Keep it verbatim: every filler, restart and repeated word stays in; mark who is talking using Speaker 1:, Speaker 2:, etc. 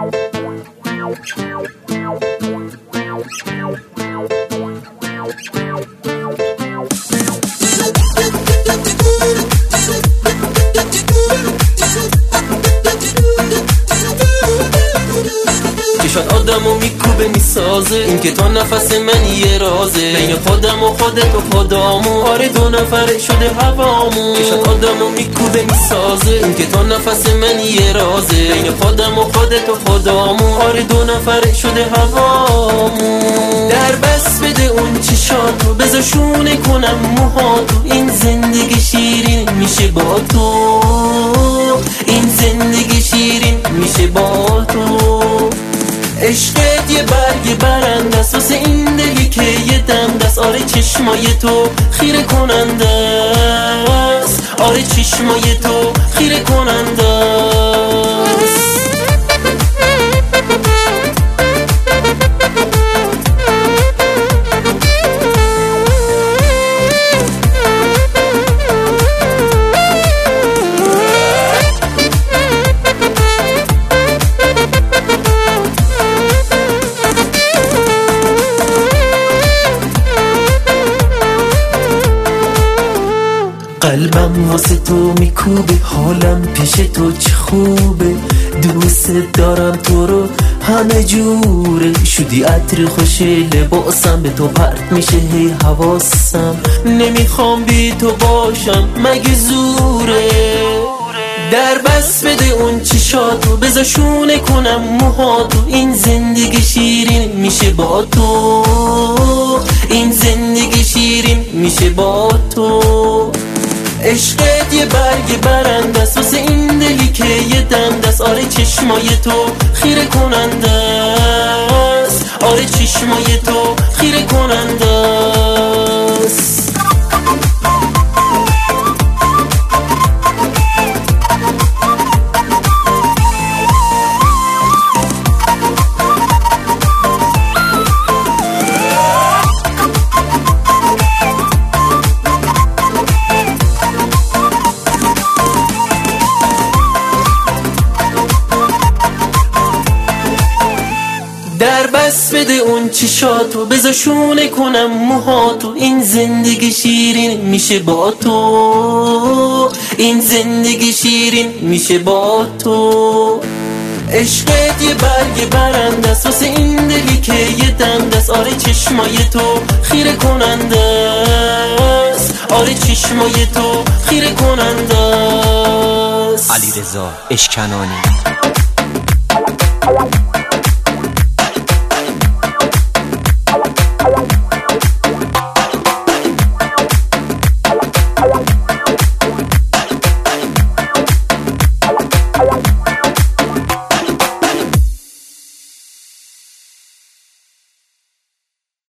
Speaker 1: شاید آدمو میکوبه میسازه، این که تا نفس من یه رازه، بین خودم و خودت و خدامو، آره دو نفره شده هوامو. شاید آدمو میکوبه میسازه، این که تا نفس من یه رازه، بین خودم و خودت و خدامو، آره دو نفره شده هوامو. در بس بده اون چشاتو، بذار شونه کنم موهاتو، این زندگی شیرین میشه با تو، این زندگی شیرین میشه با تو. عشقت یه برگ برنده است واسه این دلی که یه دم دست، آره چشمای تو خیره کننده است، آره چشمای تو خیره کننده است. قلبم واسه تو میکوبه، حالم پیش تو چه خوبه، دوست دارم تو رو همه جوره، شدی عطر خوش لباسم، به تو پرت میشه هی حواسم، نمیخوام بی تو باشم مگه زوره. در بس بده اون چشاتو، بذار شونه کنم موهاتو، این زندگی شیرین میشه با تو، این زندگی شیرین میشه با تو. عشقت یه برگ برنده است واسه این دلی که یه دنده است، آره چشمای تو خیره کننده است، آره چشمای تو خیره کننده است. در بس بده اون چشاتو، بذار شونه کنم موهاتو، این زندگی شیرین میشه با تو، این زندگی شیرین میشه با تو. عشقت یه برگ برنده است واسه این دلی که یه دنده است، آره چشمای تو خیره کننده است، آره چشمای تو خیره کننده است.
Speaker 2: علیرضا اشکنانی.